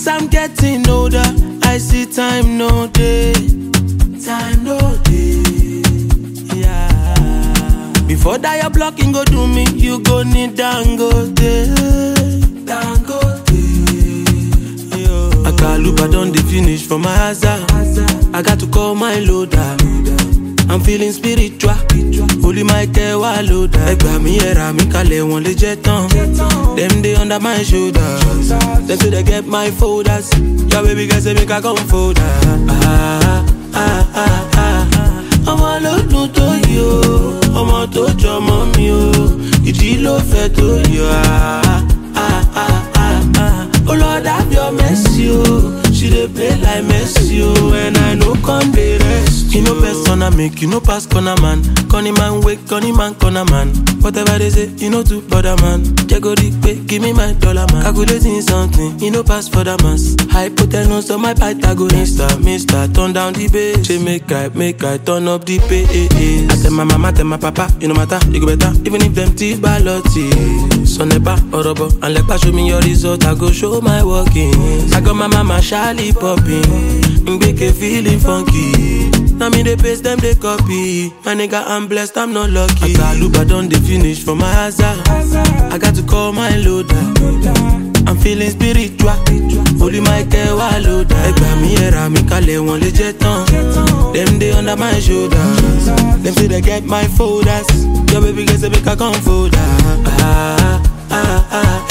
As I'm getting older, I see time no day. Time no day. Yeah. Before that your blocking go do me, you go need Dangote. Dangote. Akaluba done the finish for my hazard. I got to call my loader. I'm feeling spiritual. Holy Michael wa loader. Egba mi era mi kale won le je tan. Them they under my shoulder. Them say they get my folders. Your baby girl say make I come folder. Ọmọ ló dùn tó yìí o, ọmọ tó jọmọ mi o, ìdí ló fẹ́ tó yọ. Oh Lord, have your mercy, oh. She dey play like Messi, oh. And I no con dey rest. You know persona make you no pass corner man. Conny man wake, conny man corner man. Whatever they say, you know to bother man. Jago pay, give me my dollar man. Calculating something, you know pass for the mass. Hypotenuse on my Pythagoras. Mister, turn down the bass. She make I turn up the bass. I tell my mama, tell my papa, you no matter, you go better. Even if them teeth balotti. Son nepa, orobo, and let show me your result, I go show my workings. I got my mama shyly popping, Mbeke feeling funky. Now me they paste them they copy. My nigga I'm blessed, I'm not lucky. Akaluba done the finish for my hazard. I got to call my loader. I'm feeling spiritual. Holy Michael wa loader. Egba mi era mi kale won le je tan. Them they under my shoulder. Them say they get my folders. Your baby girl say make I come folder.